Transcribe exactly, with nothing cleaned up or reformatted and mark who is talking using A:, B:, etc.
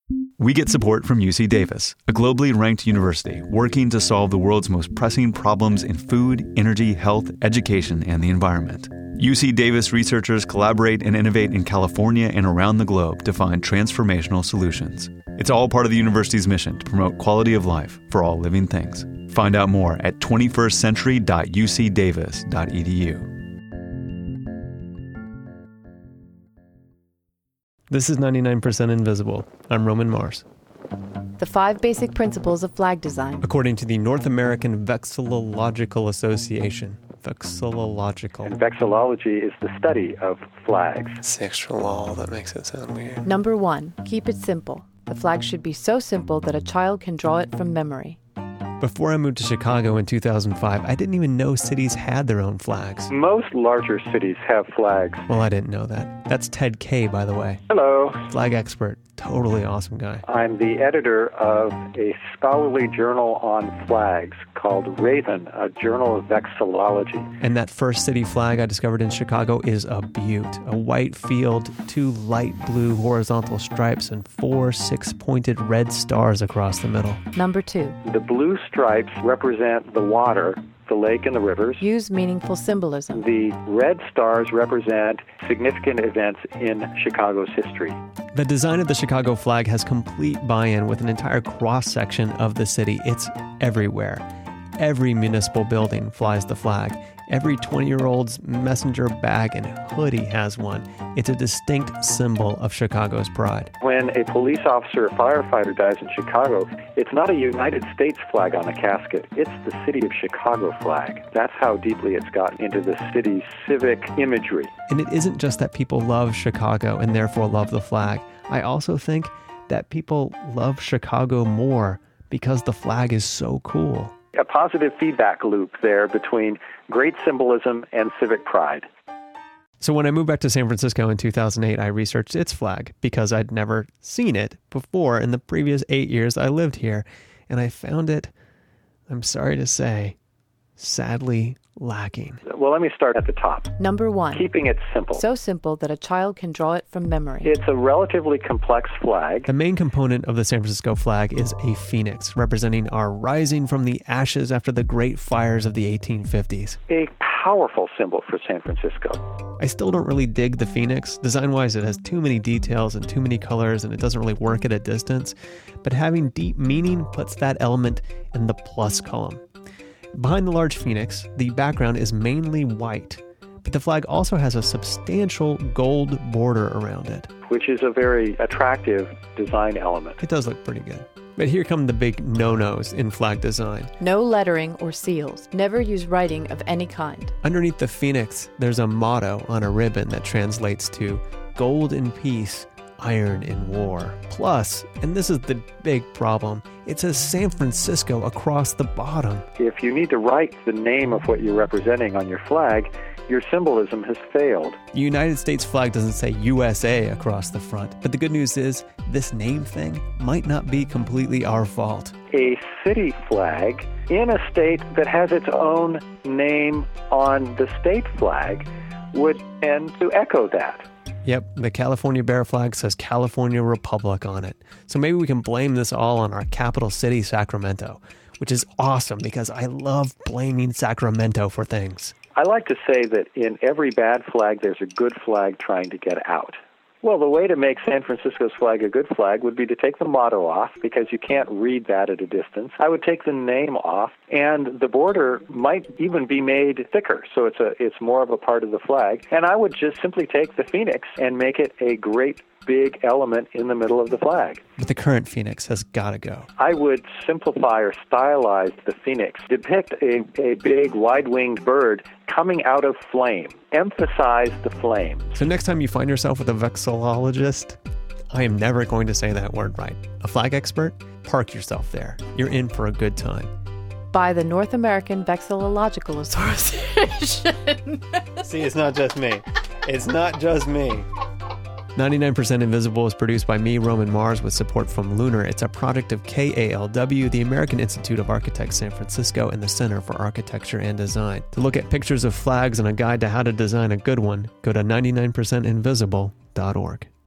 A: We get support from U C Davis, a globally ranked university working to solve the world's most pressing problems in food, energy, health, education, and the environment. U C Davis researchers collaborate and innovate in California and around the globe to find transformational solutions. It's all part of the university's mission to promote quality of life for all living things. Find out more at twenty-first century dot u c davis dot e d u.
B: This is ninety-nine percent Invisible. I'm Roman Mars.
C: The five basic principles of flag design.
B: According to the North American Vexillological Association. Vexillological.
D: And vexillology is the study of flags.
B: It's the extra law that makes it sound weird.
C: Number one, keep it simple. The flag should be so simple that a child can draw it from memory.
B: Before I moved to Chicago in two thousand five, I didn't even know cities had their own flags.
D: Most larger cities have flags.
B: Well, I didn't know that. That's Ted Kay, by the way.
D: Hello.
B: Flag expert. Totally awesome guy.
D: I'm the editor of a scholarly journal on flags called Raven, a journal of vexillology.
B: And that first city flag I discovered in Chicago is a beaut. A white field, two light blue horizontal stripes, and four six-pointed red stars across the middle.
C: Number two.
D: The blue stripes represent the water, the lake and the rivers.
C: Use meaningful symbolism.
D: The red stars represent significant events in Chicago's history.
B: The design of the Chicago flag has complete buy-in with an entire cross-section of the city. It's everywhere. Every municipal building flies the flag. Every twenty-year-old's messenger bag and hoodie has one. It's a distinct symbol of Chicago's pride.
D: When a police officer or firefighter dies in Chicago, it's not a United States flag on the casket. It's the city of Chicago flag. That's how deeply it's gotten into the city's civic imagery.
B: And it isn't just that people love Chicago and therefore love the flag. I also think that people love Chicago more because the flag is so cool.
D: A positive feedback loop there between great symbolism and civic pride.
B: So when I moved back to San Francisco in two thousand eight, I researched its flag because I'd never seen it before in the previous eight years I lived here. And I found it, I'm sorry to say, sadly lacking.
D: Well, let me start at the top.
C: Number one.
D: Keeping it simple.
C: So simple that a child can draw it from memory.
D: It's a relatively complex flag.
B: The main component of the San Francisco flag is a phoenix, representing our rising from the ashes after the great fires of the eighteen fifties.
D: A powerful symbol for San Francisco.
B: I still don't really dig the phoenix. Design-wise, it has too many details and too many colors, and it doesn't really work at a distance. But having deep meaning puts that element in the plus column. Behind the large phoenix, the background is mainly white, but the flag also has a substantial gold border around it.
D: Which is a very attractive design element.
B: It does look pretty good. But here come the big no-nos in flag design.
C: No lettering or seals. Never use writing of any kind.
B: Underneath the phoenix, there's a motto on a ribbon that translates to gold in peace, iron in war. Plus, and this is the big problem, it says San Francisco across the bottom.
D: If you need to write the name of what you're representing on your flag, your symbolism has failed.
B: The United States flag doesn't say U S A across the front, but the good news is this name thing might not be completely our fault.
D: A city flag in a state that has its own name on the state flag would tend to echo that.
B: Yep, the California Bear flag says California Republic on it. So maybe we can blame this all on our capital city, Sacramento, which is awesome because I love blaming Sacramento for things.
D: I like to say that in every bad flag, there's a good flag trying to get out. Well, the way to make San Francisco's flag a good flag would be to take the motto off, because you can't read that at a distance. I would take the name off, and the border might even be made thicker, so it's a it's more of a part of the flag. And I would just simply take the phoenix and make it a great big element in the middle of the flag.
B: But the current phoenix has got to go.
D: I would simplify or stylize the phoenix, depict a, a big wide-winged bird coming out of flame, emphasize the flame.
B: So next time you find yourself with a vexillologist, I am never going to say that word right. A flag expert? Park yourself there. You're in for a good time.
C: By the North American Vexillological Association.
B: See, it's not just me. It's not just me. ninety-nine percent Invisible is produced by me, Roman Mars, with support from Lunar. It's a project of K A L W, the American Institute of Architects San Francisco, and the Center for Architecture and Design. To look at pictures of flags and a guide to how to design a good one, go to ninety-nine percent invisible dot org.